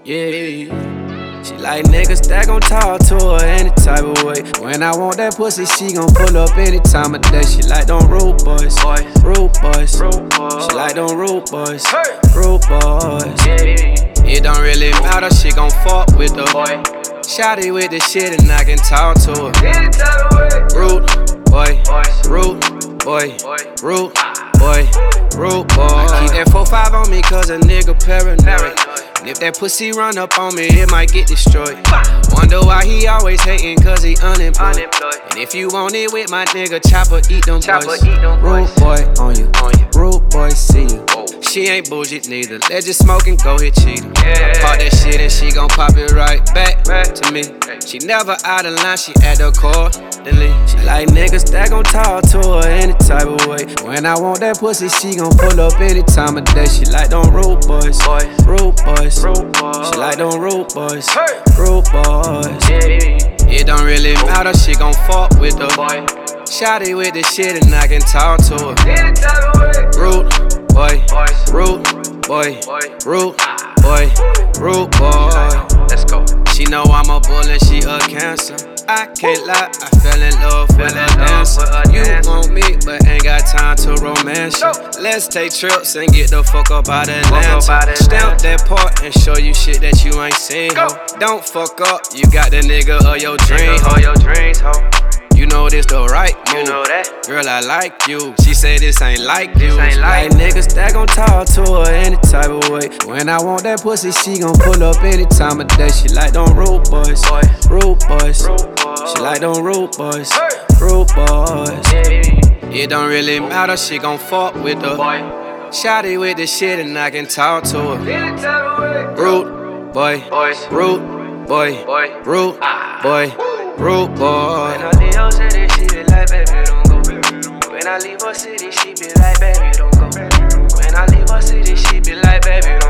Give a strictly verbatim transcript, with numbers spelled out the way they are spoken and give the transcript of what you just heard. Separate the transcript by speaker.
Speaker 1: Yeah, she like niggas that gon' talk to her any type of way. When I want that pussy, she gon' pull up any time of day. She like them rude boys, rude boys. She like them rude boys, rude boys. It don't really matter, she gon' fuck with the boy. Shawty with the shit and I can talk to her. Rude boy, rude boy, rude boy, rude boy. I keep that four five on me cause a nigga paranoid. And if that pussy run up on me, it might get destroyed. Wonder why he always hating cause he unemployed. And if you want it with my nigga, chopper, eat them boys. Rude boy on you, rude boy see you. She ain't bullshit neither, let's just smoke and go hit cheater. Pop that shit and she gon' pop it right back to me. She never out of line, she at the core. She like niggas that gon' talk to her any type of way. When I want that pussy, she gon' pull up any time of day. She like them rude boys, rude boys. She like them rude boys, rude boys. It don't really matter, she gon' fuck with the boy. Shawty with the shit and I can talk to her. Rude boy, rude boy, rude boy, rude boy. Let's go. She know I'm a bull and she a cancer. I can't lie, I fell in love with a dancer. You want me, but ain't got time to romance you. Let's take trips and get the fuck up out of Atlanta. Stamp that part and show you shit that you ain't seen, ho. Don't fuck up, you got the nigga of your dream, ho. You know this the right move. You know that. Girl, I like you. She say this ain't like you. Ain't like, like niggas that gon' talk to her any type of way. When I want that pussy, she gon' pull up any time of day. She like them rude boys, rude boys. She like them rude boys, rude boys. It don't really matter, she gon' fuck with the boy. Shawty with the shit and I can talk to her. Rude boy, rude boy, rude boy. Rude boy.
Speaker 2: When I leave her city, she be like, baby, don't go. When I leave her city, she be like, baby, don't go. When I leave her city, she be like, baby, don't go.